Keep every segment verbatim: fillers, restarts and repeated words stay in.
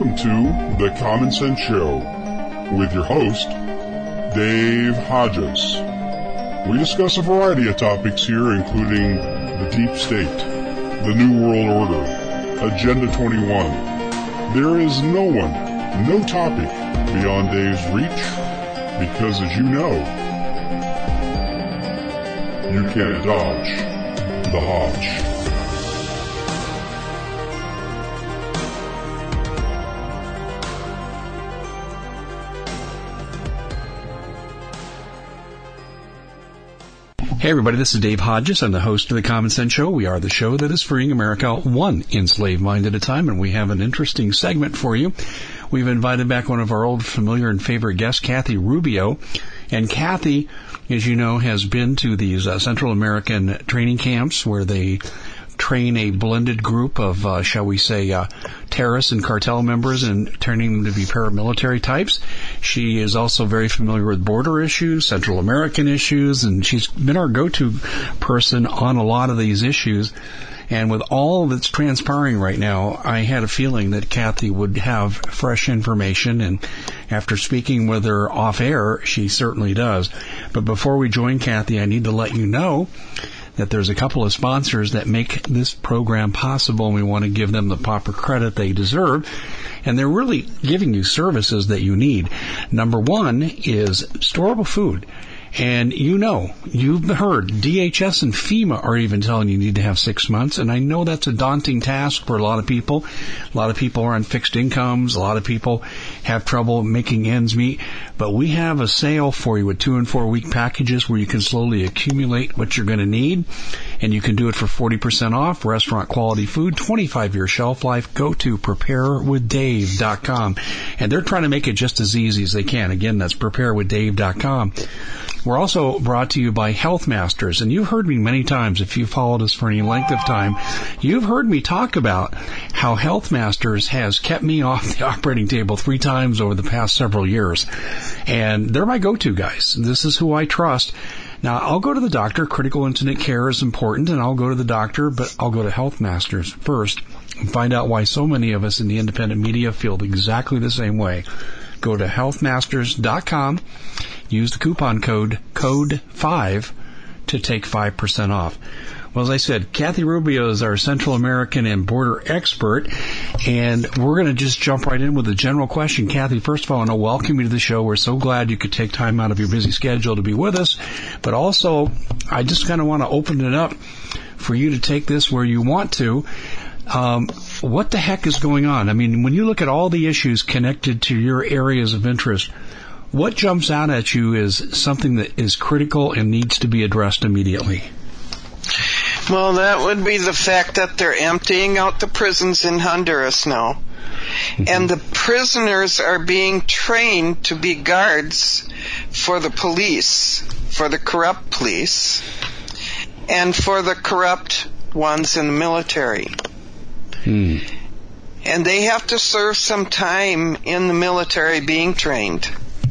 Welcome to The Common Sense Show with your host, Dave Hodges. We discuss a variety of topics here, including the deep state, the New World Order, Agenda twenty-one. There is no one, no topic beyond Dave's reach, because as you know, you can't dodge the Hodge. Hey everybody, this is Dave Hodges. I'm the host of The Common Sense Show. We are the show that is freeing America one enslaved mind at a time, and we have an interesting segment for you. We've invited back one of our old familiar and favorite guests, Kathy Rubio. And Kathy, as you know, has been to these uh, Central American training camps where they train a blended group of, uh, shall we say, uh, terrorists and cartel members and turning them to be paramilitary types. She is also very familiar with border issues, Central American issues, and she's been our go-to person on a lot of these issues. And with all that's transpiring right now, I had a feeling that Kathy would have fresh information, and after speaking with her off air, she certainly does. But before we join Kathy, I need to let you know that there's a couple of sponsors that make this program possible, and we want to give them the proper credit they deserve. And they're really giving you services that you need. Number one is storable food. And you know, you've heard D H S and FEMA are even telling you you need to have six months. And I know that's a daunting task for a lot of people. A lot of people are on fixed incomes. A lot of people have trouble making ends meet. But we have a sale for you with two and four week packages where you can slowly accumulate what you're going to need. And you can do it for forty percent off, restaurant quality food, twenty-five year shelf life. Go to prepare with dave dot com. And they're trying to make it just as easy as they can. Again, that's prepare with dave dot com. We're also brought to you by Health Masters, and you've heard me many times, if you've followed us for any length of time, you've heard me talk about how Health Masters has kept me off the operating table three times over the past several years. And they're my go-to guys. This is who I trust. Now, I'll go to the doctor. Critical incident care is important, and I'll go to the doctor, but I'll go to Health Masters first and find out why so many of us in the independent media feel exactly the same way. Go to health masters dot com. Use the coupon code, code five, to take five percent off. Well, as I said, Kathy Rubio is our Central American and border expert, and we're going to just jump right in with a general question. Kathy, first of all, I want to welcome you to the show. We're so glad you could take time out of your busy schedule to be with us, but also I just kind of want to open it up for you to take this where you want to. Um, what the heck is going on? I mean, when you look at all the issues connected to your areas of interest, what jumps out at you is something that is critical and needs to be addressed immediately? Well, that would be the fact that they're emptying out the prisons in Honduras now. Mm-hmm. And the prisoners are being trained to be guards for the police, for the corrupt police, and for the corrupt ones in the military. Hmm. And they have to serve some time in the military being trained.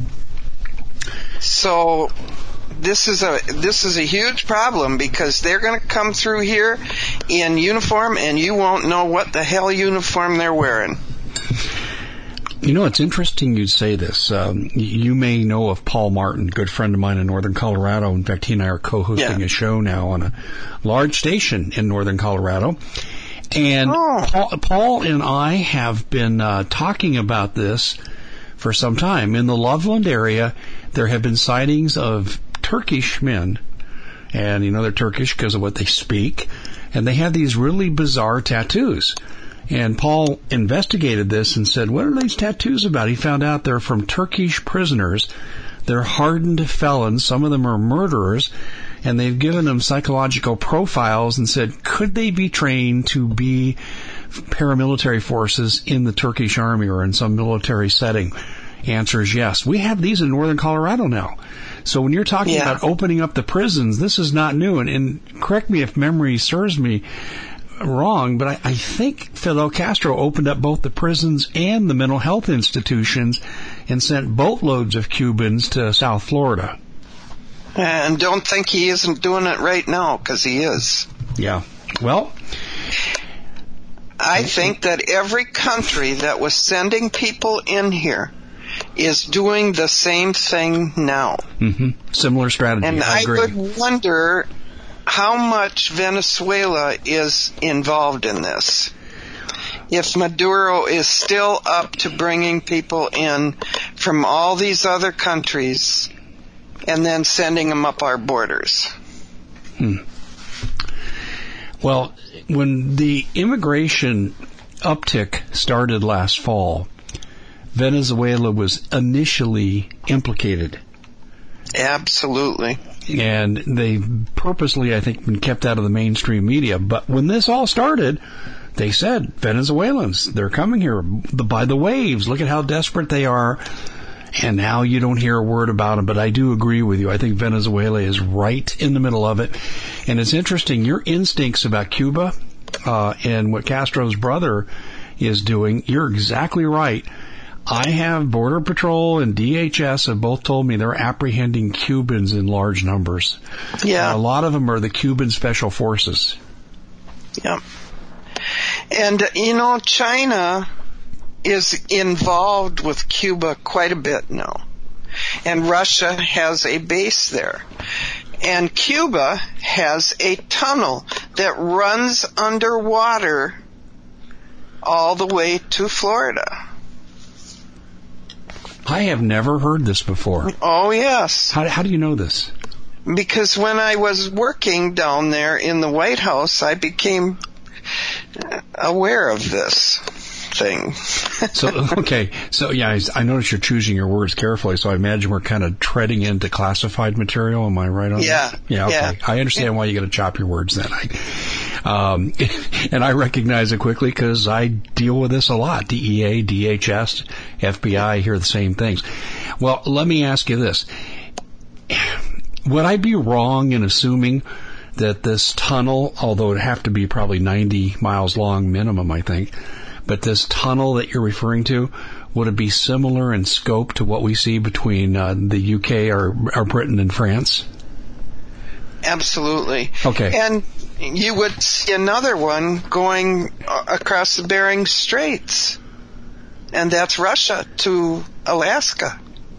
So this is a this is a huge problem because they're going to come through here in uniform and you won't know what the hell uniform they're wearing. You know, it's interesting you'd say this. Um, you may know of Paul Martin, good friend of mine in northern Colorado. In fact, he and I are co-hosting yeah. a show now on a large station in northern Colorado. And oh. Paul, Paul and I have been uh, talking about this for some time. In the Loveland area, there have been sightings of Turkish men, and you know they're Turkish because of what they speak, and they have these really bizarre tattoos. And Paul investigated this and said, what are these tattoos about? He found out they're from Turkish prisoners. They're hardened felons. Some of them are murderers. And they've given them psychological profiles and said, could they be trained to be paramilitary forces in the Turkish army or in some military setting? Answer is yes. We have these in northern Colorado now. So when you're talking yeah. about opening up the prisons, this is not new. And, and correct me if memory serves me wrong, but I, I think Fidel Castro opened up both the prisons and the mental health institutions and sent boatloads of Cubans to South Florida. And don't think he isn't doing it right now, because he is. Yeah. Well, I think that every country that was sending people in here is doing the same thing now. Mm-hmm. Similar strategy. And I, I agree. would wonder how much Venezuela is involved in this. If Maduro is still up to bringing people in from all these other countries and then sending them up our borders. Hmm. Well, when the immigration uptick started last fall, Venezuela was initially implicated. Absolutely. And they purposely, I think, been kept out of the mainstream media. But when this all started, they said, Venezuelans, they're coming here by the waves. Look at how desperate they are. And now you don't hear a word about them. But I do agree with you. I think Venezuela is right in the middle of it. And it's interesting, your instincts about Cuba uh, and what Castro's brother is doing, you're exactly right. I have Border Patrol and D H S have both told me they're apprehending Cubans in large numbers. Yeah. Uh, a lot of them are the Cuban Special Forces. Yeah. And, you know, China is involved with Cuba quite a bit now. And Russia has a base there. And Cuba has a tunnel that runs underwater all the way to Florida. I have never heard this before. Oh, yes. How, how do you know this? Because when I was working down there in the White House, I became aware of this thing. So, okay. So, yeah, I, I notice you're choosing your words carefully, so I imagine we're kind of treading into classified material. Am I right on yeah, that? Yeah. Okay. Yeah. I understand why you got to chop your words then. I, um, and I recognize it quickly because I deal with this a lot. D E A, D H S, F B I, hear the same things. Well, let me ask you this. Would I be wrong in assuming that this tunnel, although it'd have to be probably ninety miles long minimum, I think, but this tunnel that you're referring to, would it be similar in scope to what we see between uh, the U K or, or Britain and France? Absolutely. Okay. And you would see another one going across the Bering Straits, and that's Russia to Alaska.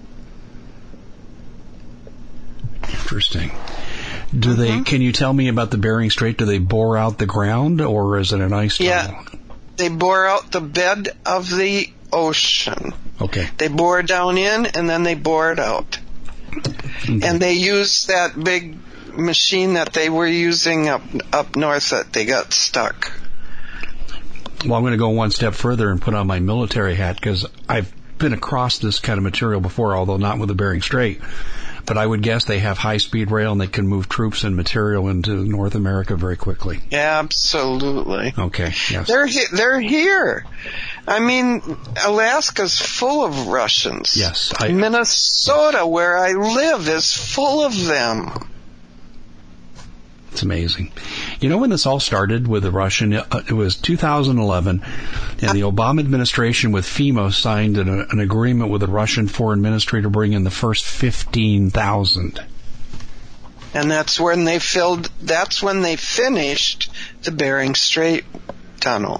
Interesting. Do they? Mm-hmm. Can you tell me about the Bering Strait? Do they bore out the ground, or is it an ice tunnel? Yeah, they bore out the bed of the ocean. Okay. They bore down in, and then they bore it out. Okay. And they use that big machine that they were using up up north that they got stuck. Well, I'm going to go one step further and put on my military hat because I've been across this kind of material before, although not with the Bering Strait. But I would guess they have high-speed rail and they can move troops and material into North America very quickly. Absolutely. Okay, yes. They're he- they're here. I mean, Alaska's full of Russians. Yes. I, Minnesota, where I live, is full of them. It's amazing. You know when this all started with the Russian? It was two thousand eleven, and the Obama administration with FEMA signed an, an agreement with the Russian foreign ministry to bring in the first fifteen thousand. And that's when they filled. That's when they finished the Bering Strait tunnel.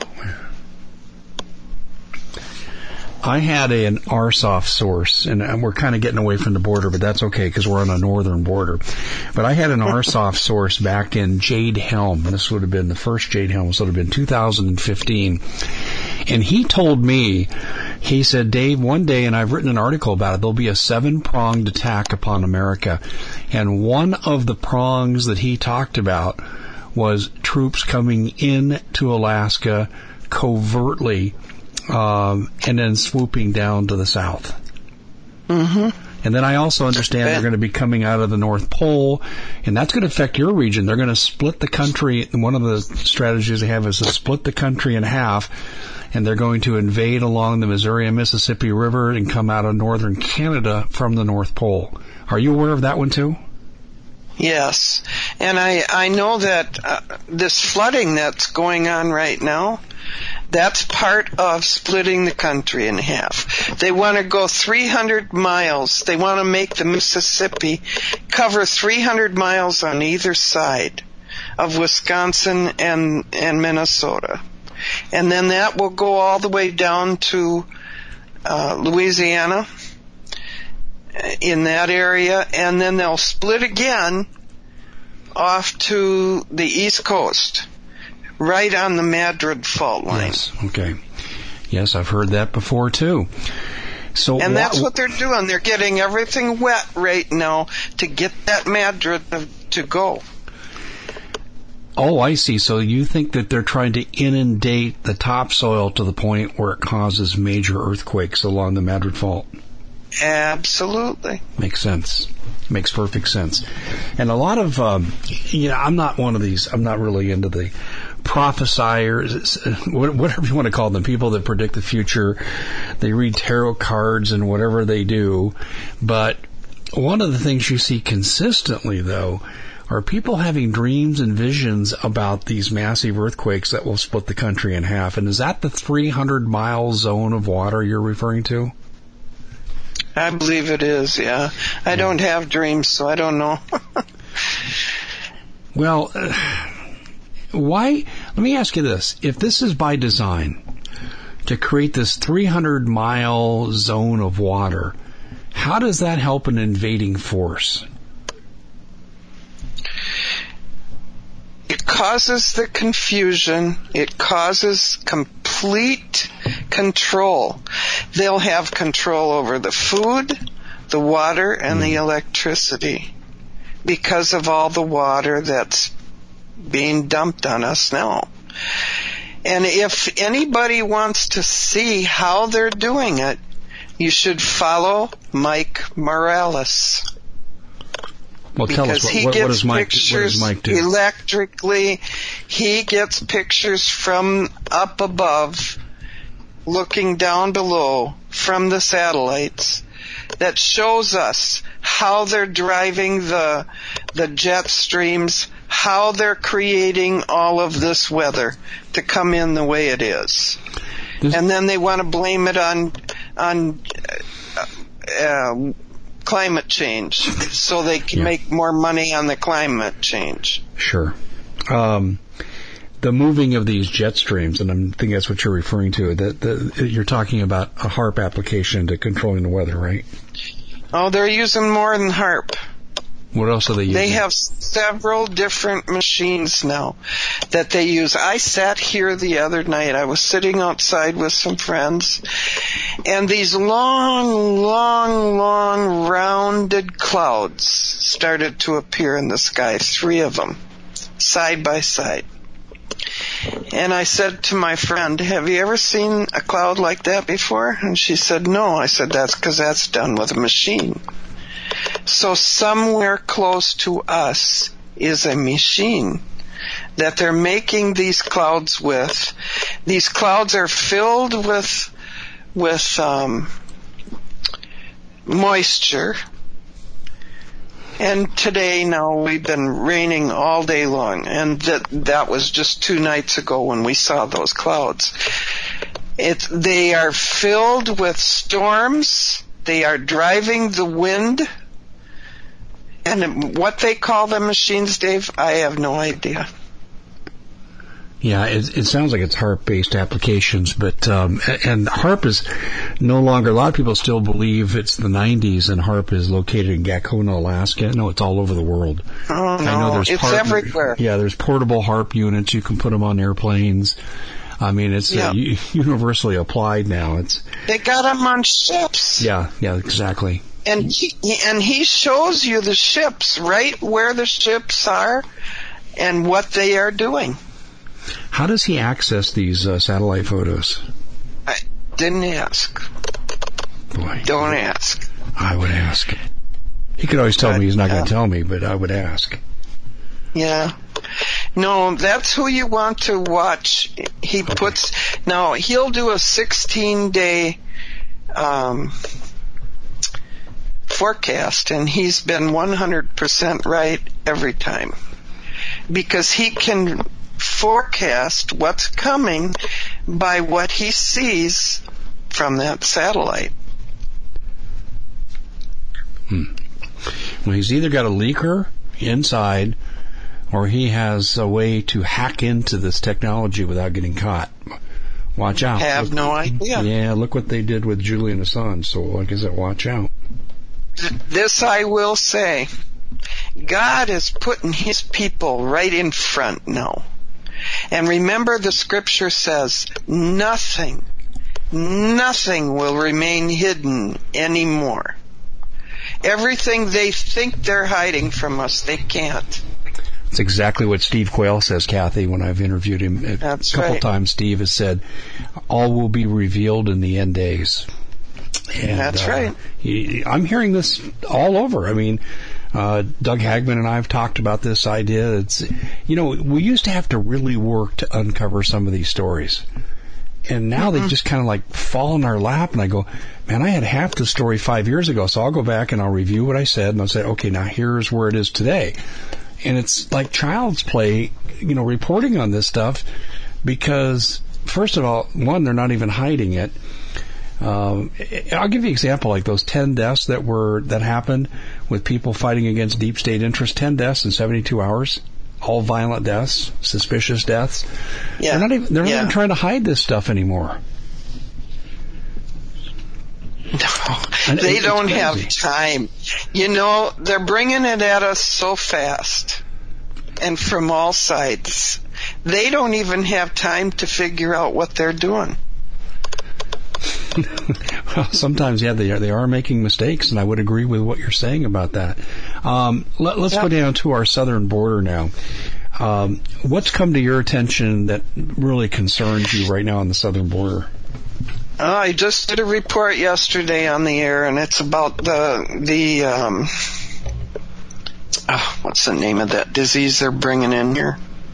I had a, an R S O F source, and we're kind of getting away from the border, but that's okay because we're on a northern border. But I had an R S O F source back in Jade Helm. This would have been the first Jade Helm. So it would have been two thousand fifteen. And he told me, he said, Dave, one day, and I've written an article about it, there'll be a seven-pronged attack upon America. And one of the prongs that he talked about was troops coming in to Alaska covertly, Um, and then swooping down to the south. Mm-hmm. And then I also understand they're going to be coming out of the North Pole, and that's going to affect your region. They're going to split the country. One of the strategies they have is to split the country in half, and they're going to invade along the Missouri and Mississippi River and come out of northern Canada from the North Pole. Are you aware of that one too? Yes. And I, I know that uh, this flooding that's going on right now, that's part of splitting the country in half. They want to go three hundred miles. They want to make the Mississippi cover three hundred miles on either side of Wisconsin and, and Minnesota. And then that will go all the way down to uh, Louisiana, in that area, and then they'll split again off to the East Coast, right on the Madrid Fault line. Yes, okay. Yes, I've heard that before, too. So, and wh- that's what they're doing. They're getting everything wet right now to get that Madrid to, to go. Oh, I see. So you think that they're trying to inundate the topsoil to the point where it causes major earthquakes along the Madrid Fault? Absolutely. Makes sense. Makes perfect sense. And a lot of, um, you know, I'm not one of these, I'm not really into the prophesiers, whatever you want to call them, people that predict the future. They read tarot cards and whatever they do. But one of the things you see consistently, though, are people having dreams and visions about these massive earthquakes that will split the country in half. And is that the three hundred mile zone of water you're referring to? I believe it is, yeah. I don't have dreams, so I don't know. Well, uh, why? Let me ask you this. If this is by design, to create this three hundred mile zone of water, how does that help an invading force? It causes the confusion. It causes complete control. They'll have control over the food, the water, and mm. the electricity because of all the water that's being dumped on us now. And if anybody wants to see how they're doing it, you should follow Mike Morales. Well, tell because us, what, he what, gets what, does Mike, pictures what does Mike do? Electrically. He gets pictures from up above, looking down below from the satellites, that shows us how they're driving the the jet streams, how they're creating all of this weather to come in the way it is. This, and then they want to blame it on on uh, uh, climate change so they can yeah. make more money on the climate change. Sure. Um, the moving of these jet streams, and I think that's what you're referring to, that the, you're talking about a HAARP application to controlling the weather, right? Oh, they're using more than HAARP. What else are they using? They have several different machines now that they use. I sat here the other night. I was sitting outside with some friends, and these long, long, long rounded clouds started to appear in the sky, three of them, side by side. And I said to my friend, have you ever seen a cloud like that before? And she said, no. I said, that's because that's done with a machine. So somewhere close to us is a machine that they're making these clouds with. These clouds are filled with with um, moisture. And today, now, we've been raining all day long, and that that was just two nights ago when we saw those clouds. It, they are filled with storms. They are driving the wind. And what they call the machines, Dave, I have no idea. Yeah, it, it sounds like it's HAARP-based applications, but um, and HAARP is no longer. A lot of people still believe it's the nineties, and HAARP is located in Gakona, Alaska. No, it's all over the world. Oh no, I know there's it's part, everywhere. Yeah, there's portable HAARP units. You can put them on airplanes. I mean, it's yeah. uh, universally applied now. It's they got them on ships. Yeah, yeah, exactly. And he, and he shows you the ships, right where the ships are, and what they are doing. How does he access these uh, satellite photos? I didn't ask. Boy. Don't ask. I would ask. He could always tell but, me he's not uh, going to tell me, but I would ask. Yeah. No, that's who you want to watch. He okay. puts... Now, he'll do a sixteen-day um, forecast, and he's been one hundred percent right every time. Because he can forecast what's coming by what he sees from that satellite. Hmm. Well, he's either got a leaker inside, or he has a way to hack into this technology without getting caught. Watch out. Have look, no idea. Yeah, look what they did with Julian Assange. So, like I said, watch out. This I will say. God is putting his people right in front now. And remember, the scripture says, nothing, nothing will remain hidden anymore. Everything they think they're hiding from us, they can't. It's exactly what Steve Quayle says, Kathy, when I've interviewed him. A That's couple right. times Steve has said, all will be revealed in the end days. And, That's uh, right. He, I'm hearing this all over. I mean, uh, Doug Hagman and I have talked about this idea. It's, you know, we used to have to really work to uncover some of these stories. And now mm-hmm. they just kind of like fall in our lap, and I go, man, I had half the story five years ago, so I'll go back and I'll review what I said, and I'll say, okay, now here's where it is today. And it's like child's play, you know, reporting on this stuff, because, first of all, one, they're not even hiding it. Um, I'll give you an example, like those ten deaths that were that happened with people fighting against deep state interests. ten deaths in seventy-two hours, all violent deaths, suspicious deaths. Yeah. They're not even they're not yeah. even trying to hide this stuff anymore. No, they don't have time. You know, they're bringing it at us so fast, and from all sides. They don't even have time to figure out what they're doing. Well, sometimes, yeah, they are, they are making mistakes, and I would agree with what you're saying about that. Um, let, let's yeah. go down to our southern border now. Um, what's come to your attention that really concerns you right now on the southern border? Uh, I just did a report yesterday on the air, and it's about the the um, oh, what's the name of that disease they're bringing in here?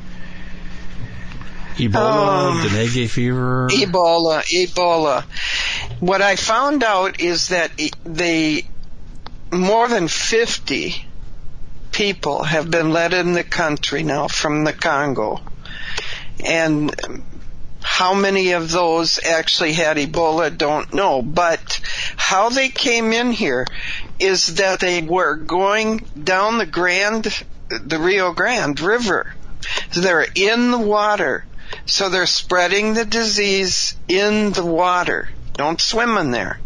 Ebola, um, dengue fever. Ebola, Ebola. What I found out is that they more than fifty people have been let in the country now from the Congo, and how many of those actually had Ebola, don't know. But how they came in here is that they were going down the Grand, the Rio Grande River. So they're in the water. So they're spreading the disease in the water. Don't swim in there.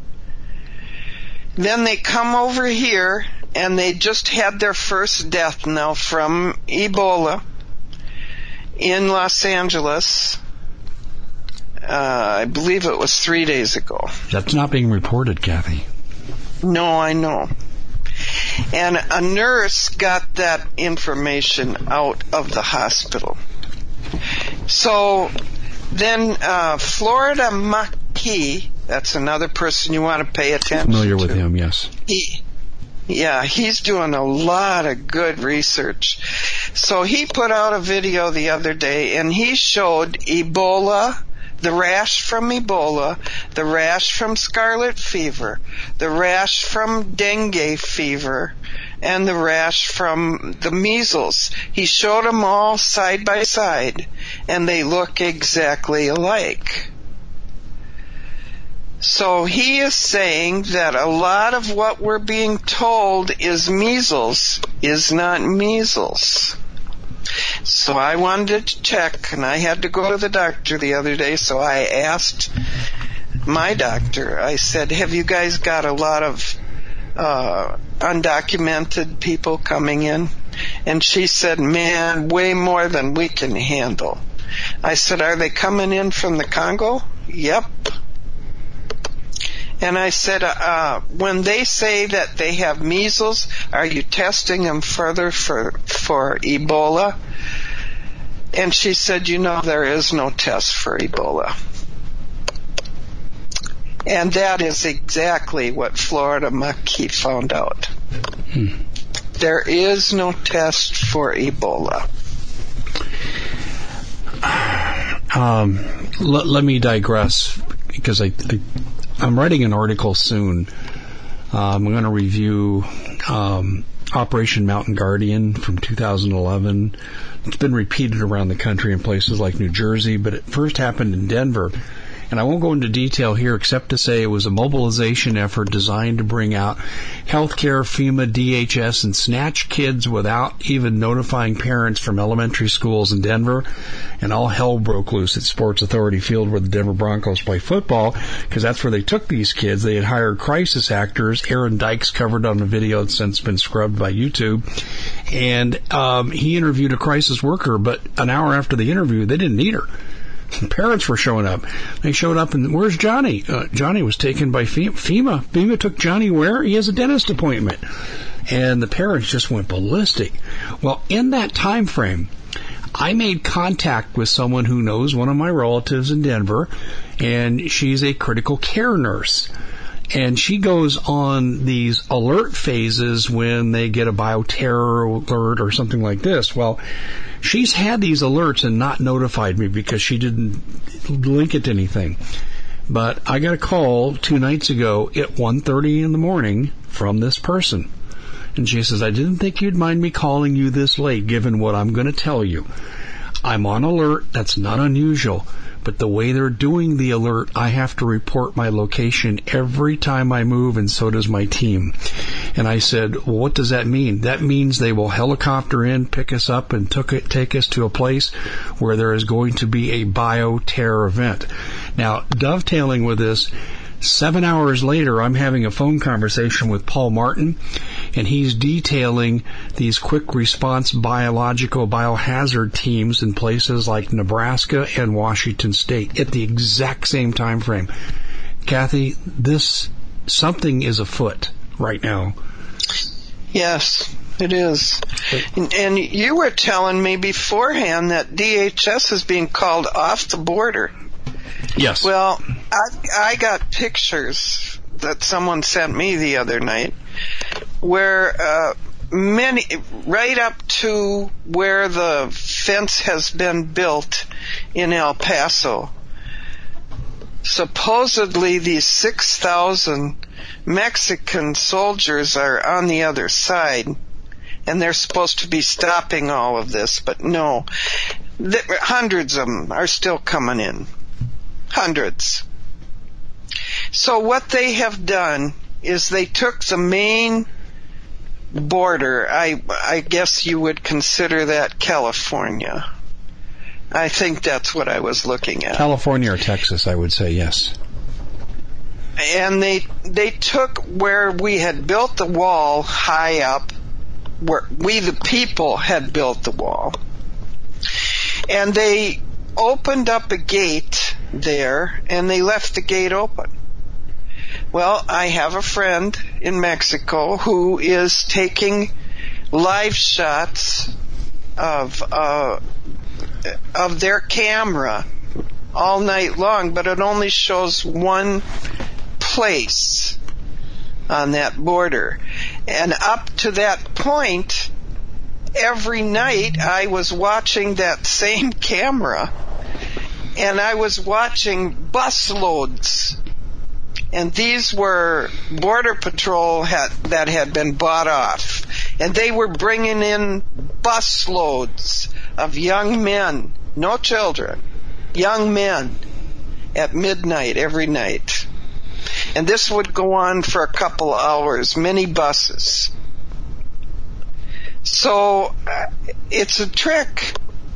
Then they come over here, and they just had their first death now from Ebola in Los Angeles. Uh, I believe it was three days ago. That's not being reported, Kathy. No, I know. And a nurse got that information out of the hospital. So then uh, Florida Maki, that's another person you want to pay attention to. Familiar with him, yes. He, yeah, he's doing a lot of good research. So he put out a video the other day, and he showed Ebola, the rash from Ebola, the rash from scarlet fever, the rash from dengue fever, and the rash from the measles. He showed them all side by side, and they look exactly alike. So he is saying that a lot of what we're being told is measles is not measles. So I wanted to check, and I had to go to the doctor the other day, so I asked my doctor, I said, have you guys got a lot of uh, undocumented people coming in? And she said, man, way more than we can handle. I said, are they coming in from the Congo? Yep. And I said, uh, when they say that they have measles, are you testing them further for, for Ebola? And she said, you know, there is no test for Ebola. And that is exactly what Florida Maki found out. Hmm. There is no test for Ebola. Um, let, let me digress, because I, I, I'm writing an article soon. Um, I'm going to review um, Operation Mountain Guardian from two thousand eleven. It's been repeated around the country in places like New Jersey, but it first happened in Denver. And I won't go into detail here except to say it was a mobilization effort designed to bring out healthcare, FEMA, D H S, and snatch kids without even notifying parents from elementary schools in Denver. And all hell broke loose at Sports Authority Field where the Denver Broncos play football, because that's where they took these kids. They had hired crisis actors. Aaron Dykes covered on a video that's since been scrubbed by YouTube. And um, he interviewed a crisis worker, but an hour after the interview, they didn't need her. Parents were showing up. They showed up, and where's Johnny? Uh, Johnny was taken by FEMA. FEMA took Johnny where? He has a dentist appointment. And the parents just went ballistic. Well, in that time frame, I made contact with someone who knows one of my relatives in Denver, and she's a critical care nurse. And she goes on these alert phases when they get a bioterror alert or something like this. Well, she's had these alerts and not notified me because she didn't link it to anything. But I got a call two nights ago at one thirty in the morning from this person. And she says, I didn't think you'd mind me calling you this late, given what I'm going to tell you. I'm on alert. That's not unusual. But the way they're doing the alert, I have to report my location every time I move, and so does my team. And I said, well, what does that mean? That means they will helicopter in, pick us up, and took it, take us to a place where there is going to be a bioterror event. Now, dovetailing with this, seven hours later, I'm having a phone conversation with Paul Martin, and he's detailing these quick response biological biohazard teams in places like Nebraska and Washington State at the exact same time frame. Kathy, this something is afoot right now. Yes, it is. And, and you were telling me beforehand that D H S is being called off the border. Yes. Well, I, I got pictures that someone sent me the other night where uh, many, right up to where the fence has been built in El Paso, supposedly these six thousand Mexican soldiers are on the other side, and they're supposed to be stopping all of this, but no. The, hundreds of them are still coming in. Hundreds. So what they have done is they took the main border. I I guess you would consider that California. I think that's what I was looking at. California or Texas, I would say, yes. And they they took where we had built the wall high up, where we the people had built the wall. And they opened up a gate there, and they left the gate open. Well, I have a friend in Mexico who is taking live shots of uh, of their camera all night long, but it only shows one place on that border. And up to that point, every night I was watching that same camera, and I was watching bus loads. And these were Border Patrol had, that had been bought off. And they were bringing in bus loads of young men, no children, young men, at midnight every night. And this would go on for a couple of hours, many buses. So uh, it's a trick.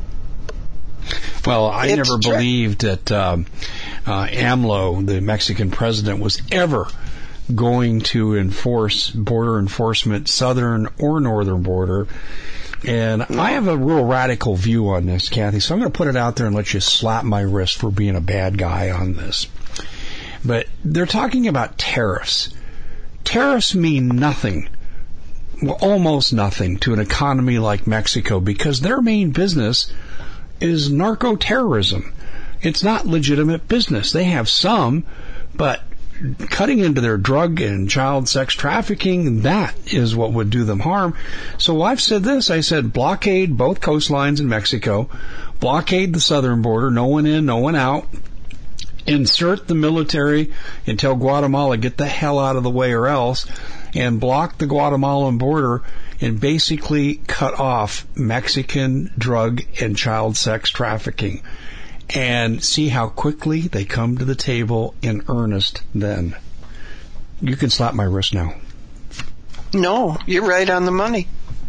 Well, I it's never trick. believed that um, uh, AMLO, the Mexican president, was ever going to enforce border enforcement, southern or northern border. And no. I have a real radical view on this, Kathy, so I'm going to put it out there and let you slap my wrist for being a bad guy on this. But they're talking about tariffs. Tariffs mean nothing, well, almost nothing, to an economy like Mexico, because their main business is narco-terrorism. It's not legitimate business. They have some, but cutting into their drug and child sex trafficking, that is what would do them harm. So I've said this. I said blockade both coastlines in Mexico, blockade the southern border, no one in, no one out, insert the military and tell Guatemala, get the hell out of the way or else, and block the Guatemalan border and basically cut off Mexican drug and child sex trafficking. and see how quickly they come to the table in earnest then. You can slap my wrist now. No, you're right on the money.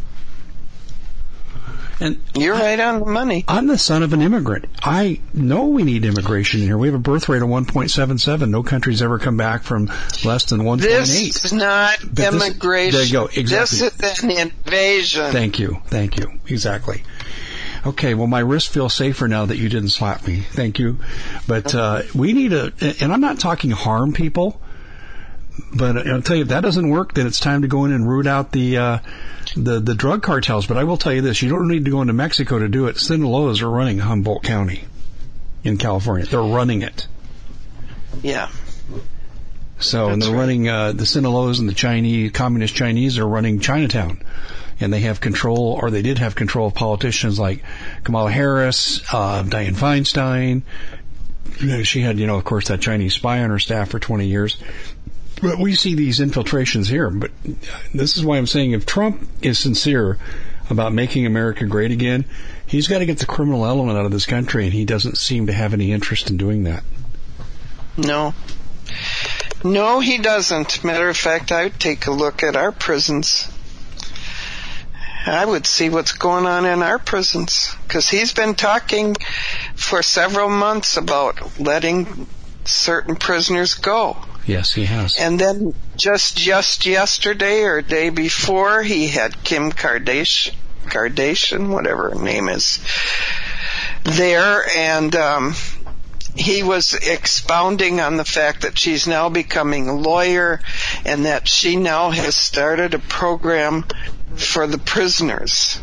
And You're I, right on the money. I'm the son of an immigrant. I know we need immigration here. We have a birth rate of one point seven seven. No country's ever come back from less than one point eight. This is not but immigration. This, there you go. Exactly. This is an invasion. Thank you. Thank you. Exactly. Okay, well, my wrist feels safer now that you didn't slap me. Thank you. But uh, we need a, and I'm not talking harm people, but I'll tell you, if that doesn't work, then it's time to go in and root out the uh, the the drug cartels. But I will tell you this, you don't need to go into Mexico to do it. Sinaloas are running Humboldt County in California. They're running it. Yeah. So, and That's they're right. running, uh, the Sinaloas and the Chinese, communist Chinese are running Chinatown. And they have control, or they did have control of politicians like Kamala Harris, uh, Dianne Feinstein. You know, she had, you know, of course, that Chinese spy on her staff for twenty years. But we see these infiltrations here. But this is why I'm saying if Trump is sincere about making America great again, he's got to get the criminal element out of this country, and he doesn't seem to have any interest in doing that. No. No, he doesn't. Matter of fact, I would take a look at our prisons. I would see what's going on in our prisons, because he's been talking for several months about letting certain prisoners go. Yes, he has. And then just just yesterday or day before, he had Kim Kardashian, Kardashian, whatever her name is, there, and um, he was expounding on the fact that she's now becoming a lawyer and that she now has started a program for the prisoners.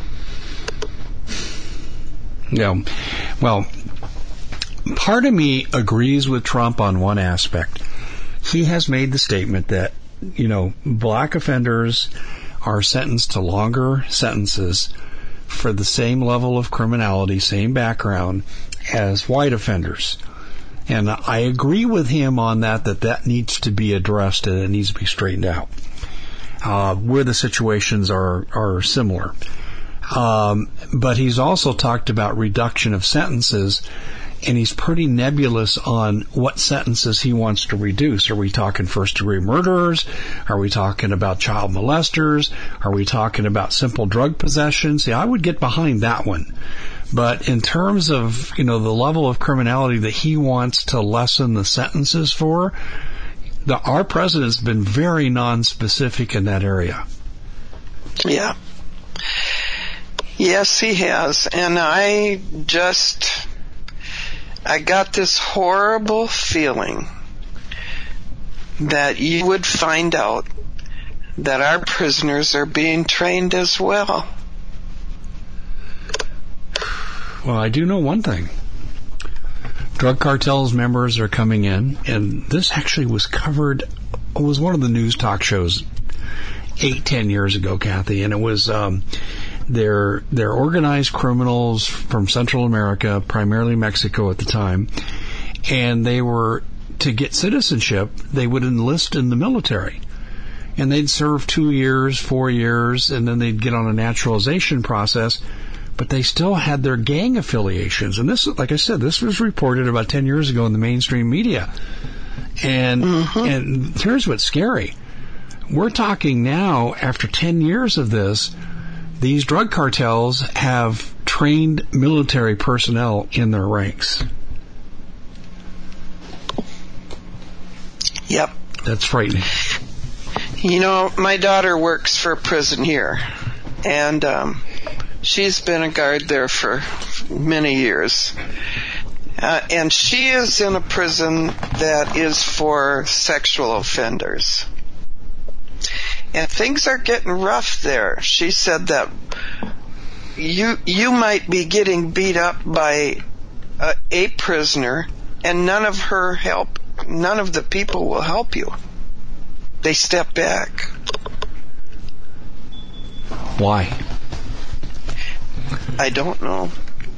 Yeah. Well, part of me agrees with Trump on one aspect. He has made the statement that, you know, black offenders are sentenced to longer sentences for the same level of criminality, same background as white offenders. And I agree with him on that, that that needs to be addressed and it needs to be straightened out. Uh, where the situations are, are similar. Um, but he's also talked about reduction of sentences, and he's pretty nebulous on what sentences he wants to reduce. Are we talking first-degree murderers? Are we talking about child molesters? Are we talking about simple drug possession? See, I would get behind that one. But in terms of, you know, the level of criminality that he wants to lessen the sentences for, the, our president's been very non-specific in that area. Yeah. Yes, he has. And I just, I got this horrible feeling that you would find out that our prisoners are being trained as well. Well, I do know one thing. Drug cartels members are coming in, and this actually was covered, it was one of the news talk shows eight, ten years ago, Kathy, and it was, um, they're, they're organized criminals from Central America, primarily Mexico at the time, and they were, to get citizenship, they would enlist in the military. And they'd serve two years, four years, and then they'd get on a naturalization process, but they still had their gang affiliations. And this, like I said, this was reported about ten years ago in the mainstream media. And, mm-hmm. and here's what's scary. We're talking now, after ten years of this, these drug cartels have trained military personnel in their ranks. Yep. That's frightening. You know, my daughter works for a prison here, and um, she's been a guard there for many years. Uh, and she is in a prison that is for sexual offenders. And things are getting rough there. She said that you you might be getting beat up by a, a prisoner, and none of her help, none of the people will help you. They step back. Why? I don't know.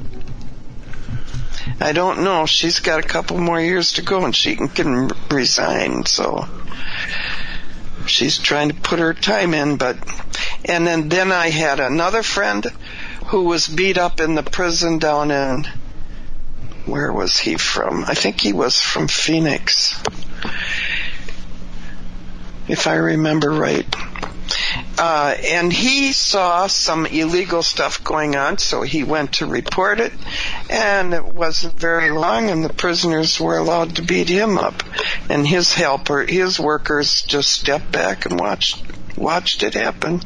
I don't know. She's got a couple more years to go and she can, can resign, so she's trying to put her time in. But and then, then I had another friend who was beat up in the prison down in where was he from? I think he was from Phoenix, if I remember right. Uh, and he saw some illegal stuff going on, so he went to report it, and it wasn't very long, and the prisoners were allowed to beat him up. And his helper, his workers just stepped back and watched, watched it happen.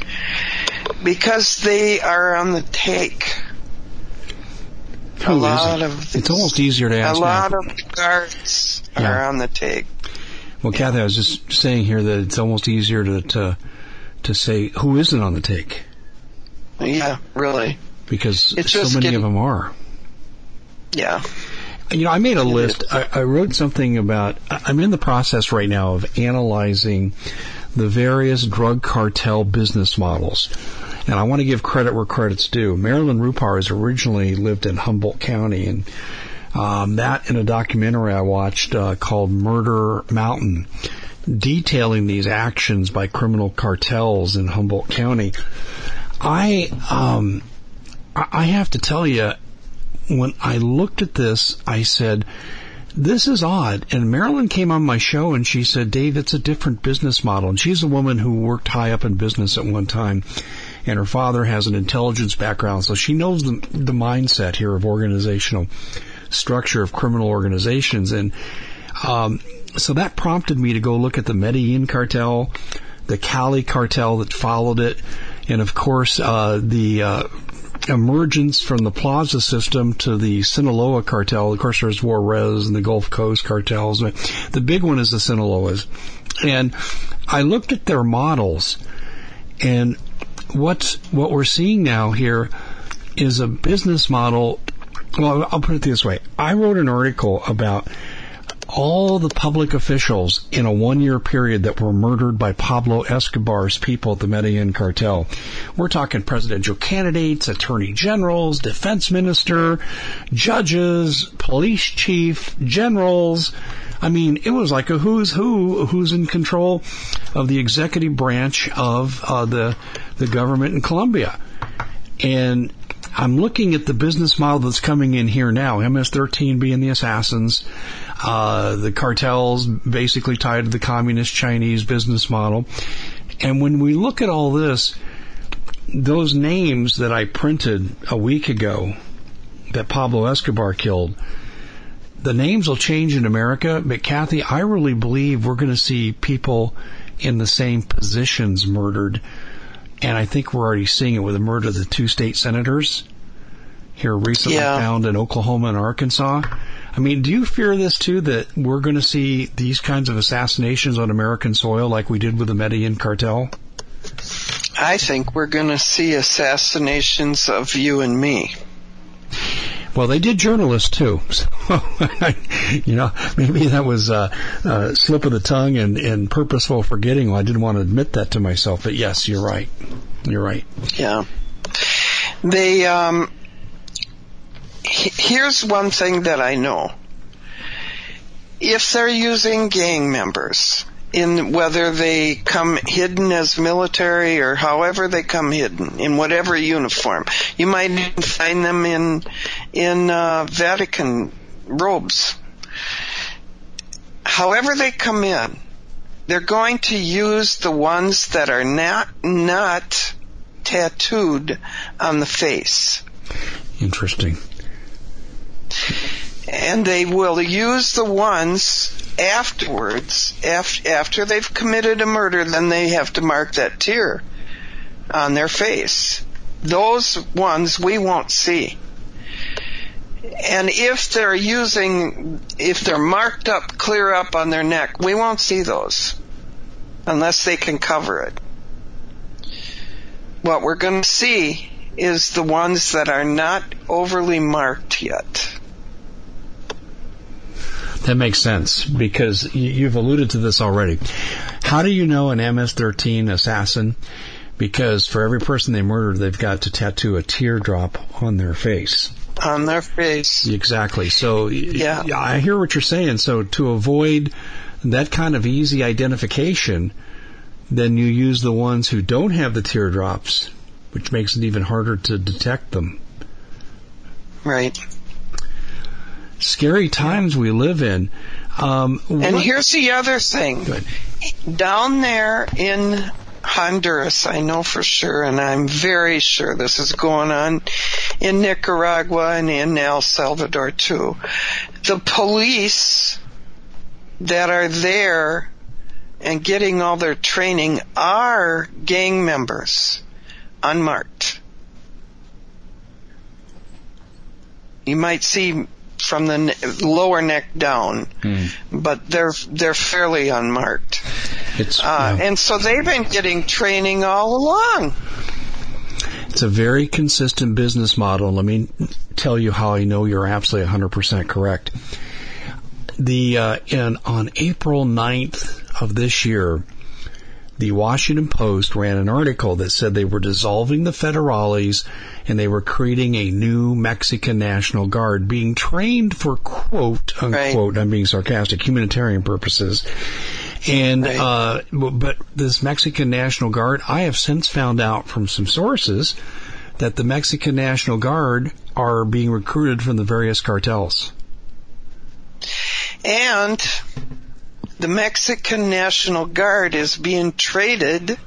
Because they are on the take. Who a lot it? of these, it's almost easier to ask a lot now. of guards yeah. are on the take. Well, Kathy, I was just saying here that it's almost easier to to, to say who isn't on the take. Yeah, really. Because it's so many getting, of them are. Yeah. You know, I made a list. I, I wrote something about, I'm in the process right now of analyzing the various drug cartel business models. And I want to give credit where credit's due. Marilyn Rupar has originally lived in Humboldt County, and um, that in a documentary I watched uh, called Murder Mountain, detailing these actions by criminal cartels in Humboldt County. I um, I have to tell you, when I looked at this, I said, this is odd. And Marilyn came on my show and she said, Dave, it's a different business model. And she's a woman who worked high up in business at one time. And her father has an intelligence background, so she knows the, the mindset here of organizational structure of criminal organizations. And um, so that prompted me to go look at the Medellin cartel, the Cali cartel that followed it, and of course uh, the uh, emergence from the Plaza system to the Sinaloa cartel. Of course, there's Juarez and the Gulf Coast cartels. The big one is the Sinaloas. And I looked at their models, and what's what we're seeing now here is a business model. Well, I'll put it this way. I wrote an article about all the public officials in a one-year period that were murdered by Pablo Escobar's people at the Medellin cartel. We're talking presidential candidates, attorney generals, defense minister, judges, police chief, generals. I mean, it was like a who's who, who's in control of the executive branch of uh, the the government in Colombia. And I'm looking at the business model that's coming in here now, M S thirteen being the assassins, uh, the cartels basically tied to the communist Chinese business model. And when we look at all this, those names that I printed a week ago that Pablo Escobar killed, the names will change in America, but Kathy, I really believe we're going to see people in the same positions murdered. And I think we're already seeing it with the murder of the two state senators here recently yeah. found in Oklahoma and Arkansas. I mean, do you fear this too, that we're going to see these kinds of assassinations on American soil like we did with the Medellin cartel? I think we're going to see assassinations of you and me. Well, they did journalists too, so you know, maybe that was a, a slip of the tongue and, and purposeful forgetting. Well, I didn't want to admit that to myself, but yes, you're right. You're right. Yeah. They. Um, he, here's one thing that I know: if they're using gang members, in whether they come hidden as military or however they come hidden, in whatever uniform. You might even find them in in uh, Vatican robes. However they come in, they're going to use the ones that are not not tattooed on the face. Interesting. And they will use the ones afterwards, after, after they've committed a murder, then they have to mark that tear on their face. Those ones we won't see. And if they're using, if they're marked up, clear up on their neck, we won't see those unless they can cover it. What we're going to see is the ones that are not overly marked yet. That makes sense, because you've alluded to this already. How do you know an M S thirteen assassin? Because for every person they murdered, they've got to tattoo a teardrop on their face. On their face. Exactly. So yeah. I hear what you're saying. So to avoid that kind of easy identification, then you use the ones who don't have the teardrops, which makes it even harder to detect them. Right. Scary times we live in. Um, and here's the other thing. Good. Down there in Honduras, I know for sure, and I'm very sure this is going on in Nicaragua and in El Salvador too. The police that are there and getting all their training are gang members, unmarked. You might see from the ne- lower neck down, mm. but they're they're fairly unmarked. It's, uh, yeah. And so they've been getting training all along. It's a very consistent business model. Let me tell you how I know you're absolutely one hundred percent correct. The uh, in on April ninth of this year, the Washington Post ran an article that said they were dissolving the federales and they were creating a new Mexican National Guard being trained for quote unquote, right. I'm being sarcastic, humanitarian purposes. And right. uh but this Mexican National Guard, I have since found out from some sources that the Mexican National Guard are being recruited from the various cartels. And the Mexican National Guard is being traded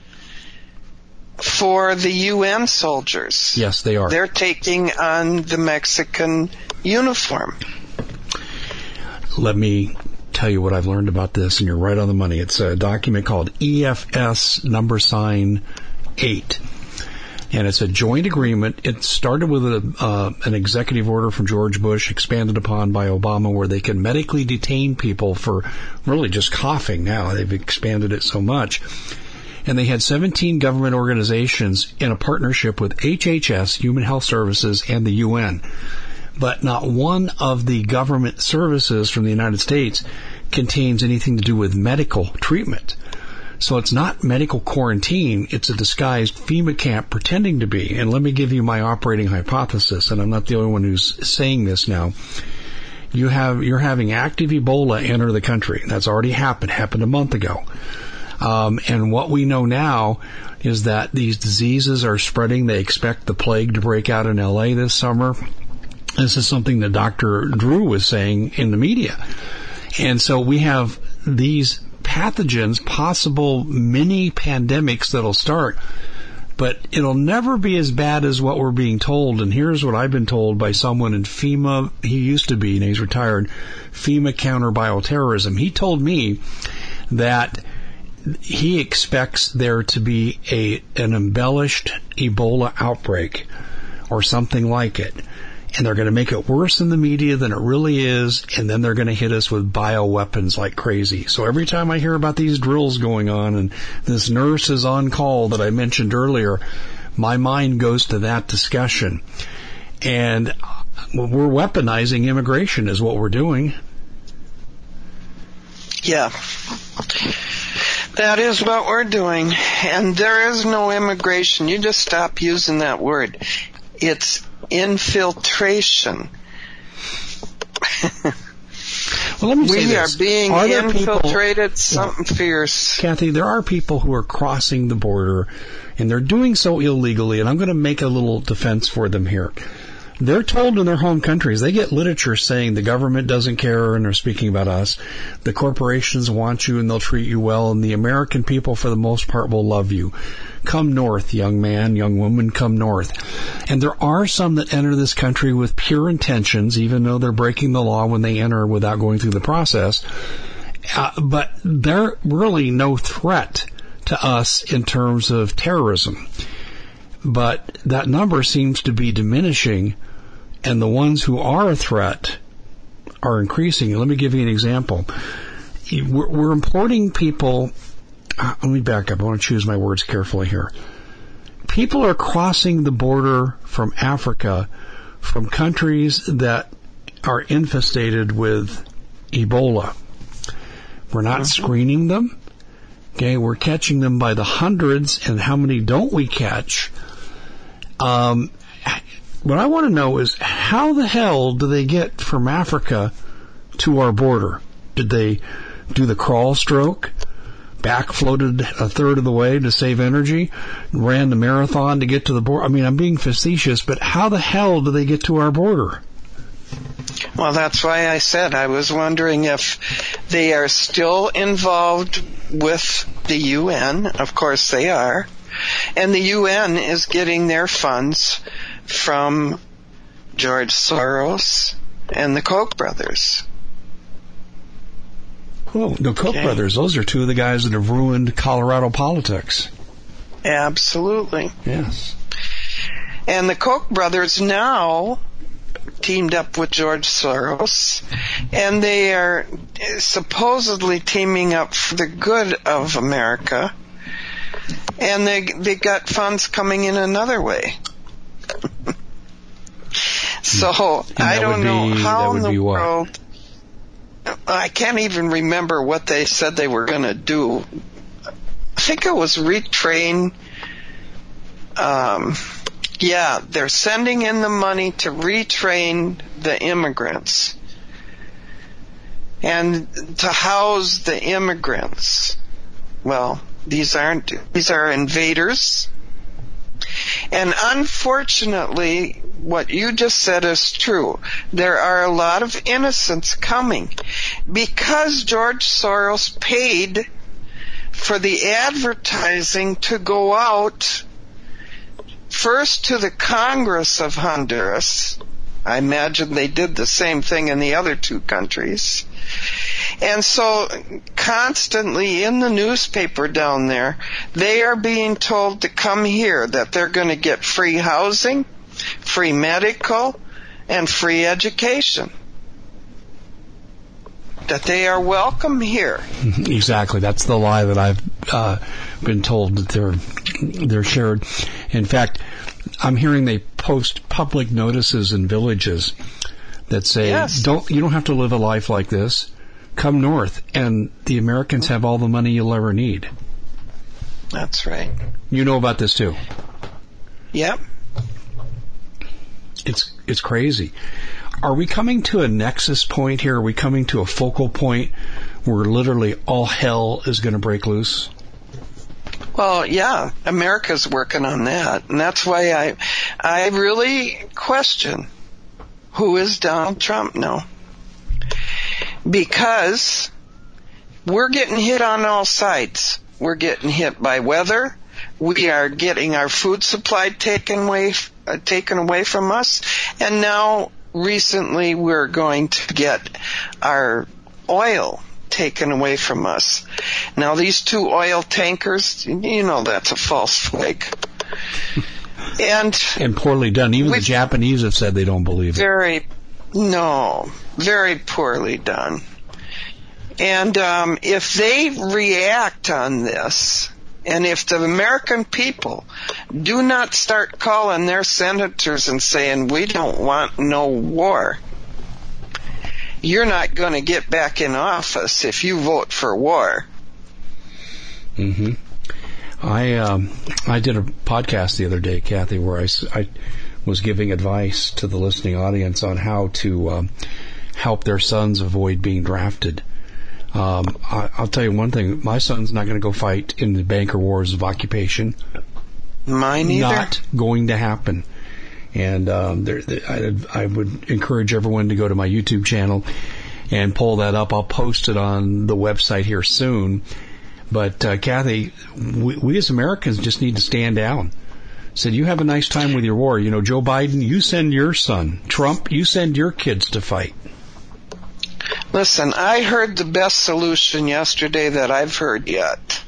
for the U N soldiers. Yes, they are. They're taking on the Mexican uniform. Let me tell you what I've learned about this, and you're right on the money. It's a document called E F S number sign eight. And it's a joint agreement. It started with a, uh, an executive order from George Bush, expanded upon by Obama, where they can medically detain people for really just coughing now. They've expanded it so much. And they had seventeen government organizations in a partnership with H H S, Human Health Services, and the U N. But not one of the government services from the United States contains anything to do with medical treatment. So it's not medical quarantine, it's a disguised FEMA camp pretending to be. And let me give you my operating hypothesis, and I'm not the only one who's saying this now. You have, you're having active Ebola enter the country. That's already happened, happened a month ago. Um, and what we know now is that these diseases are spreading. They expect the plague to break out in L A this summer. This is something that Doctor Drew was saying in the media. And so we have these pathogens, possible mini pandemics that'll start, but it'll never be as bad as what we're being told. And here's what I've been told by someone in FEMA. He used to be, and he's retired, FEMA counter bioterrorism. He told me that he expects there to be a an embellished Ebola outbreak or something like it. And they're going to make it worse in the media than it really is, and then they're going to hit us with bioweapons like crazy. So every time I hear about these drills going on and this nurse is on call that I mentioned earlier, my mind goes to that discussion. And we're weaponizing immigration is what we're doing. Yeah. That is what we're doing. And there is no immigration. You just stop using that word. It's infiltration. Well, let me say we this. are being are infiltrated, people, something yeah, fierce. Kathy, there are people who are crossing the border, and they're doing so illegally, and I'm going to make a little defense for them here. They're told in their home countries, they get literature saying the government doesn't care and they're speaking about us. The corporations want you and they'll treat you well, and the American people, for the most part, will love you. Come north, young man, young woman, come north. And there are some that enter this country with pure intentions, even though they're breaking the law when they enter without going through the process. Uh, but they're really no threat to us in terms of terrorism. But that number seems to be diminishing, and the ones who are a threat are increasing. Let me give you an example. We're, we're importing people. Uh, let me back up. I want to choose my words carefully here. People are crossing the border from Africa, from countries that are infestated with Ebola. We're not screening them. Okay, we're catching them by the hundreds, and how many don't we catch? Um, what I want to know is, how the hell do they get from Africa to our border? Did they do the crawl stroke, back floated a third of the way to save energy, ran the marathon to get to the border? I mean, I'm being facetious, but how the hell do they get to our border? Well, that's why I said I was wondering if they are still involved with the U N. Of course they are. And the U N is getting their funds from George Soros and the Koch brothers. Oh, the Koch okay. brothers, those are two of the guys that have ruined Colorado politics. Absolutely. Yes. And the Koch brothers now teamed up with George Soros, and they are supposedly teaming up for the good of America, and they they got funds coming in another way. So I don't know be, how in the what? world. I can't even remember what they said they were going to do. I think it was retrain. Um, yeah, they're sending in the money to retrain the immigrants and to house the immigrants. Well, these aren't, these are invaders. And unfortunately, what you just said is true. There are a lot of innocents coming because George Soros paid for the advertising to go out first to the Congress of Honduras. I imagine they did the same thing in the other two countries. And so constantly in the newspaper down there, they are being told to come here, that they're going to get free housing, free medical, and free education. That they are welcome here. Exactly. That's the lie that I've uh, been told that they're they're shared. In fact, I'm hearing they post public notices in villages that say, yes. "Don't you don't have to live a life like this. Come north, and the Americans have all the money you'll ever need." That's right. You know about this too. Yep. It's it's crazy. Are we coming to a nexus point here? Are we coming to a focal point where literally all hell is going to break loose? Well, yeah, America's working on that, and that's why I I really question who is Donald Trump now. Because we're getting hit on all sides. We're getting hit by weather. We are getting our food supply taken away, uh, taken away from us. And now, recently, we're going to get our oil taken away from us. Now, these two oil tankers, you know that's a false flag. And, and poorly done. Even the Japanese have said they don't believe it. Very No, very poorly done. And um, if they react on this, and if the American people do not start calling their senators and saying, we don't want no war, you're not going to get back in office if you vote for war. Mm-hmm. I, um, I did a podcast the other day, Kathy, where I, I was giving advice to the listening audience on how to um, help their sons avoid being drafted. Um, I, I'll tell you one thing. My son's not going to go fight in the banker wars of occupation. Mine either. Not going to happen. And um, there, there, I, I would encourage everyone to go to my YouTube channel and pull that up. I'll post it on the website here soon. But, uh, Kathy, we, we as Americans just need to stand down. Said, you have a nice time with your war. You know, Joe Biden, you send your son. Trump, you send your kids to fight. Listen, I heard the best solution yesterday that I've heard yet.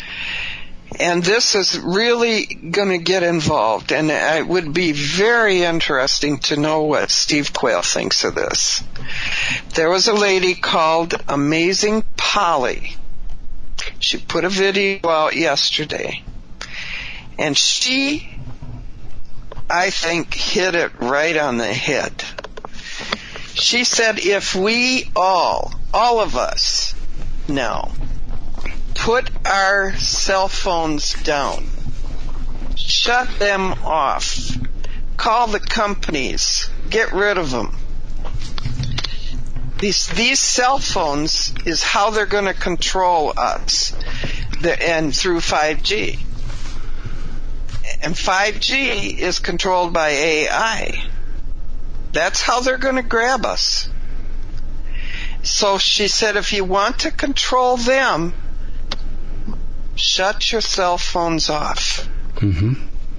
And this is really going to get involved. And it would be very interesting to know what Steve Quayle thinks of this. There was a lady called Amazing Polly. She put a video out yesterday. And she, I think, hit it right on the head. She said if we all, all of us now, put our cell phones down, shut them off, call the companies, get rid of them. These, these cell phones is how they're going to control us, the, and through five G. And five G is controlled by A I. That's how they're going to grab us. So she said, if you want to control them, shut your cell phones off. Mm-hmm.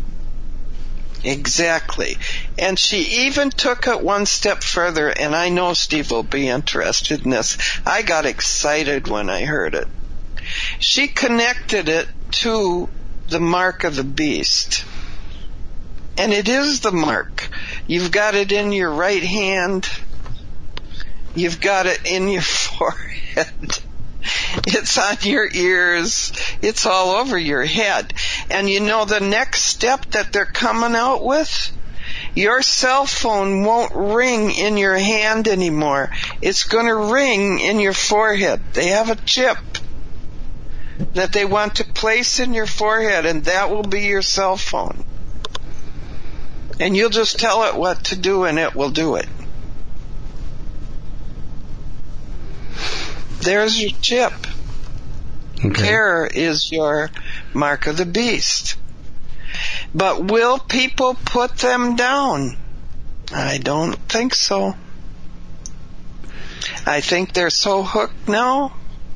Exactly. And she even took it one step further, and I know Steve will be interested in this. I got excited when I heard it. She connected it to the mark of the beast. And it is the mark. You've got it in your right hand. You've got it in your forehead. It's on your ears. It's all over your head. And you know the next step that they're coming out with? Your cell phone won't ring in your hand anymore. It's going to ring in your forehead. They have a chip that they want to place in your forehead, and that will be your cell phone. And you'll just tell it what to do, and it will do it. There's your chip. Okay. Terror is your mark of the beast. But will people put them down? I don't think so. I think they're so hooked now.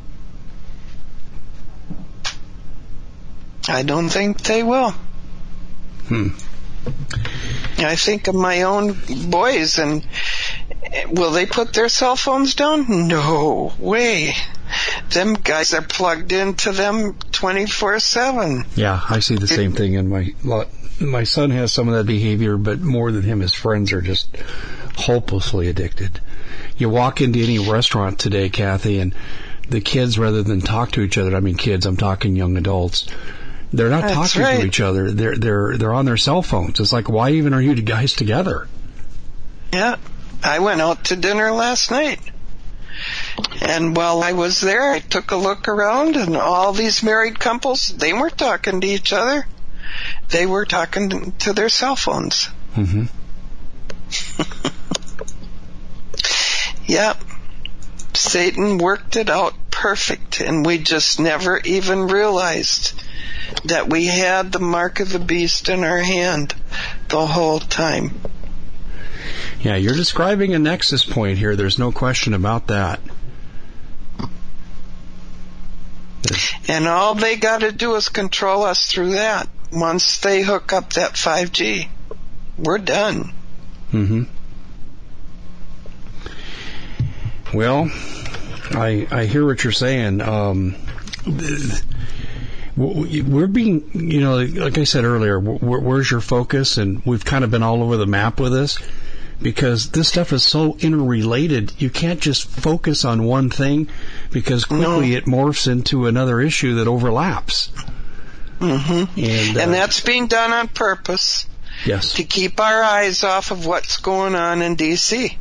I don't think they will. Hmm. I think of my own boys, and will they put their cell phones down? No way. Them guys are plugged into them twenty-four seven. Yeah, I see the same thing in my my son has some of that behavior, but more than him, his friends are just hopelessly addicted. You walk into any restaurant today, Kathy, and the kids, rather than talk to each other, I mean kids, I'm talking young adults, they're not That's talking right. to each other. They're they're they're on their cell phones. It's like, why even are you guys together? Yeah. I went out to dinner last night. And while I was there, I took a look around, and all these married couples, they weren't talking to each other. They were talking to their cell phones. Mm-hmm. Yep. Satan worked it out perfect, and we just never even realized that we had the mark of the beast in our hand the whole time. Yeah, you're describing a nexus point here. There's no question about that. And all they got to do is control us through that. Once they hook up that five G, we're done. Mm-hmm. Well, I I hear what you're saying. Um, we're being, you know, like I said earlier, where's your focus? And we've kind of been all over the map with this, because this stuff is so interrelated. You can't just focus on one thing, because quickly No. it morphs into another issue that overlaps. Mm-hmm. And, uh, and that's being done on purpose. Yes. To keep our eyes off of what's going on in D C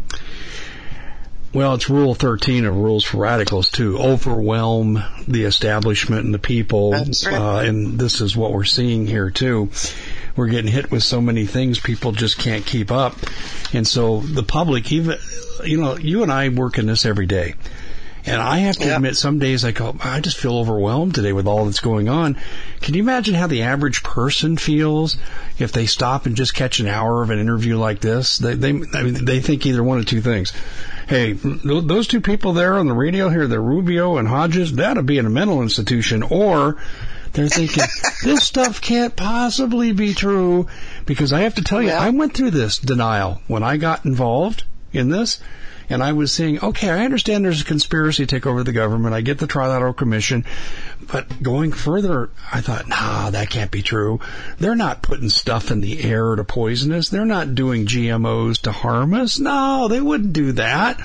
Well, it's Rule thirteen of Rules for Radicals, to overwhelm the establishment and the people. That's right. Uh, and this is what we're seeing here, too. We're getting hit with so many things, people just can't keep up. And so the public, even, you know, you and I work in this every day. And I have to Yep. admit, some days I go, I just feel overwhelmed today with all that's going on. Can you imagine how the average person feels if they stop and just catch an hour of an interview like this? They, they, I mean, they think either one of two things. Hey, th- those two people there on the radio here, they're Rubio and Hodges, that'll be in a mental institution. Or they're thinking, this stuff can't possibly be true. Because I have to tell you, Yeah. I went through this denial when I got involved in this. And I was saying, okay, I understand there's a conspiracy to take over the government. I get the Trilateral Commission. But going further, I thought, nah, that can't be true. They're not putting stuff in the air to poison us. They're not doing G M Os to harm us. No, they wouldn't do that.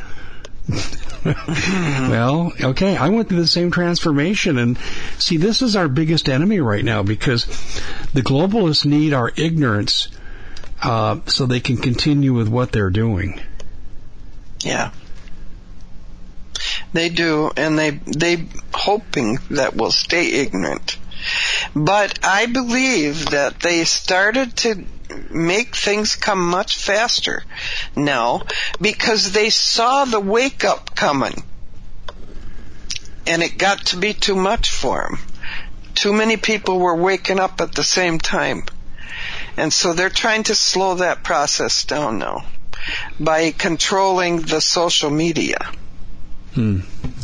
Well, okay, I went through the same transformation. And see, this is our biggest enemy right now, because the globalists need our ignorance uh, so they can continue with what they're doing. Yeah. They do, and they they hoping that we'll stay ignorant. But I believe that they started to make things come much faster now, because they saw the wake up coming, and it got to be too much for them. Too many people were waking up at the same time, and so they're trying to slow that process down now by controlling the social media. Hmm.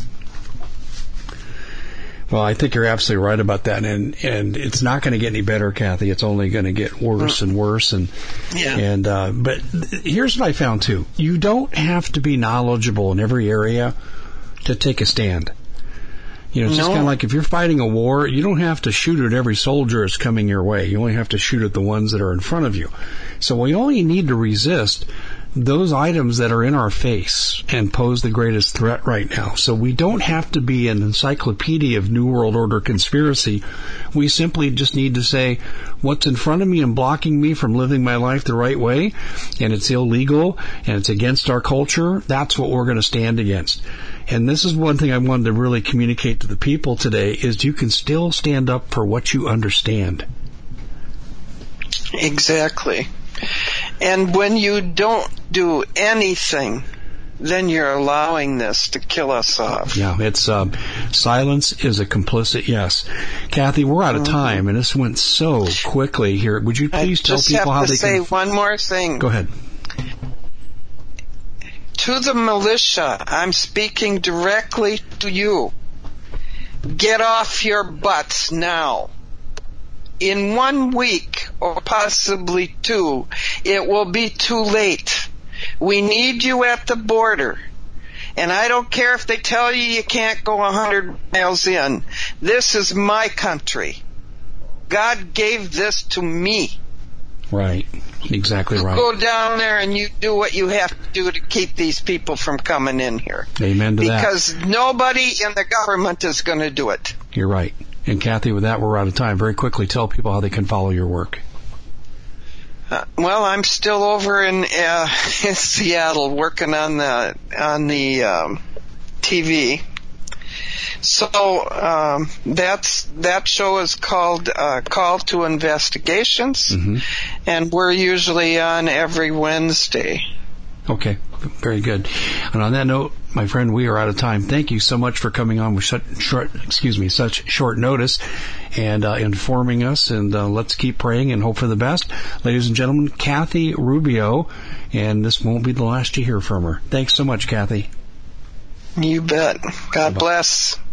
Well, I think you're absolutely right about that, and and it's not going to get any better, Kathy. It's only going to get worse and worse. And yeah. And uh, but here's what I found too: you don't have to be knowledgeable in every area to take a stand. You know, it's no. just kind of like if you're fighting a war, you don't have to shoot at every soldier that's coming your way. You only have to shoot at the ones that are in front of you. So we only need to resist those items that are in our face and pose the greatest threat right now. So we don't have to be an encyclopedia of New World Order conspiracy. We simply just need to say what's in front of me and blocking me from living my life the right way, and it's illegal and it's against our culture. That's what we're going to stand against. And this is one thing I wanted to really communicate to the people today, is you can still stand up for what you understand. Exactly. And when you don't do anything, then you're allowing this to kill us off. Yeah, it's uh, silence is a complicit yes. Kathy, we're out of time, and this went so quickly here. Would you please I tell people how they can... I just have to say can... one more thing. Go ahead. To the militia, I'm speaking directly to you. Get off your butts now. In one week, or possibly two, it will be too late. We need you at the border. And I don't care if they tell you you can't go a hundred miles in. This is my country. God gave this to me. Right. Exactly right. Go down there and you do what you have to do to keep these people from coming in here. Amen to that. Because nobody in the government is going to do it. You're right. And Kathy, with that, we're out of time. Very quickly, tell people how they can follow your work. Uh, well, I'm still over in, uh, in Seattle working on the on the um, T V. So um, that's that show is called uh, Call to Investigations, mm-hmm. and we're usually on every Wednesday. Okay, very good. And on that note, my friend, we are out of time. Thank you so much for coming on with such short, excuse me, such short notice and uh, informing us. And uh, let's keep praying and hope for the best. Ladies and gentlemen, Kathy Rubio, and this won't be the last you hear from her. Thanks so much, Kathy. You bet. God Bye-bye. Bless.